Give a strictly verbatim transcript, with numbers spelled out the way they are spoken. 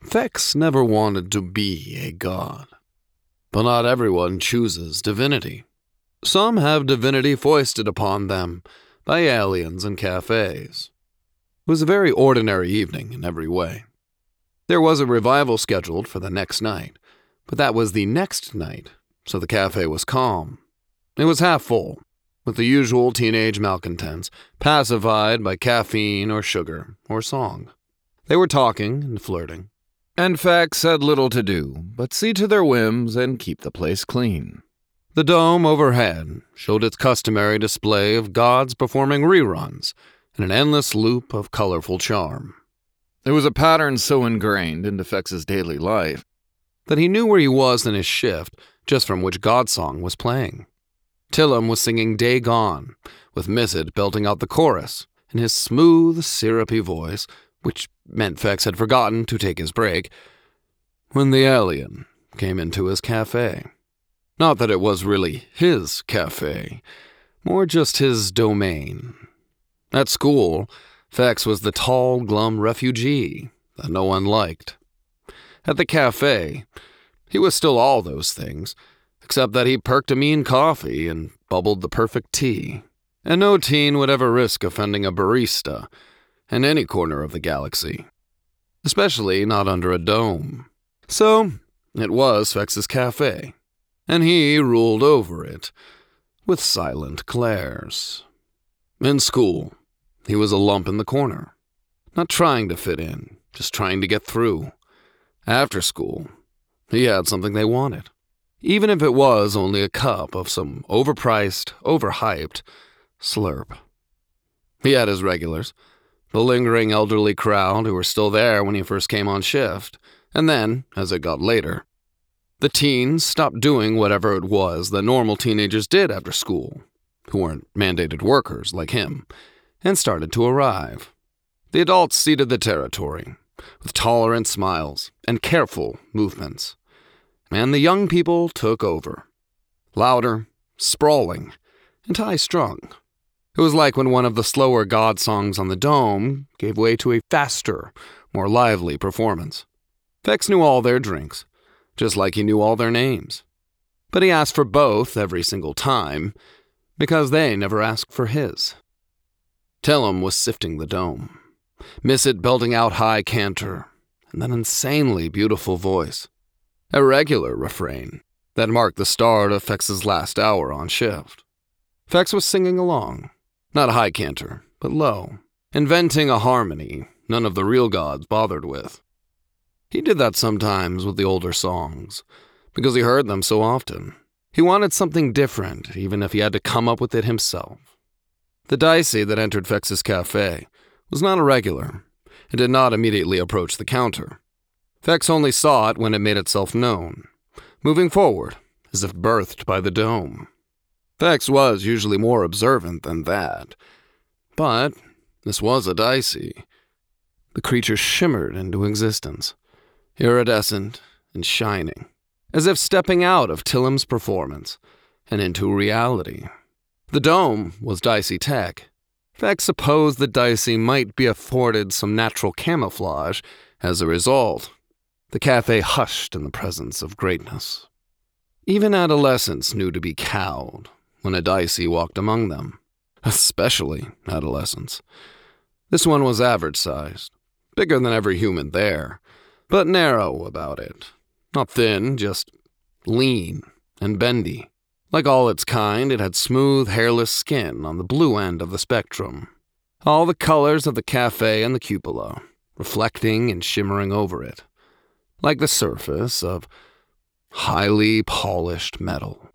Fex never wanted to be a god. But not everyone chooses divinity. Some have divinity foisted upon them by aliens and cafes. It was a very ordinary evening in every way. There was a revival scheduled for the next night, but that was the next night, so the cafe was calm. It was half full, with the usual teenage malcontents, pacified by caffeine or sugar or song. They were talking and flirting, and Fex had little to do but see to their whims and keep the place clean. The dome overhead showed its customary display of gods performing reruns in an endless loop of colorful charm. It was a pattern so ingrained into Fex's daily life that he knew where he was in his shift just from which god song was playing. Tillum was singing Day Gone, with Missid belting out the chorus in his smooth, syrupy voice, which meant Fex had forgotten to take his break, when the alien came into his cafe. Not that it was really his cafe, more just his domain. At school, Fex was the tall, glum refugee that no one liked. At the cafe, he was still all those things, except that he perked a mean coffee and bubbled the perfect tea. And no teen would ever risk offending a barista in any corner of the galaxy, especially not under a dome. So, it was Fex's cafe, and he ruled over it with silent glares. In school, he was a lump in the corner, not trying to fit in, just trying to get through. After school, he had something they wanted, even if it was only a cup of some overpriced, overhyped slurp. He had his regulars, the lingering elderly crowd who were still there when he first came on shift, and then, as it got later, the teens stopped doing whatever it was that normal teenagers did after school, who weren't mandated workers like him, and started to arrive. The adults ceded the territory, with tolerant smiles and careful movements, and the young people took over, louder, sprawling, and high-strung. It was like when one of the slower god songs on the dome gave way to a faster, more lively performance. Fex knew all their drinks, just like he knew all their names. But he asked for both every single time, because they never asked for his. Tillum was sifting the dome, Missid belting out high canter, and that insanely beautiful voice. A regular refrain that marked the start of Fex's last hour on shift. Fex was singing along, not high canter, but low, inventing a harmony none of the real gods bothered with. He did that sometimes with the older songs, because he heard them so often. He wanted something different, even if he had to come up with it himself. The Dicey that entered Fex's cafe was not a regular, and did not immediately approach the counter. Fex only saw it when it made itself known, moving forward, as if birthed by the dome. Fex was usually more observant than that, but this was a Dicey. The creature shimmered into existence, iridescent and shining, as if stepping out of Tillum's performance and into reality. The dome was Dicey tech. Fex supposed the Dicey might be afforded some natural camouflage as a result. The cafe hushed in the presence of greatness. Even adolescents knew to be cowed when a Dicey walked among them, especially adolescents. This one was average-sized, bigger than every human there, but narrow about it. Not thin, just lean and bendy. Like all its kind, it had smooth, hairless skin on the blue end of the spectrum. All the colors of the cafe and the cupola, reflecting and shimmering over it, like the surface of highly polished metal.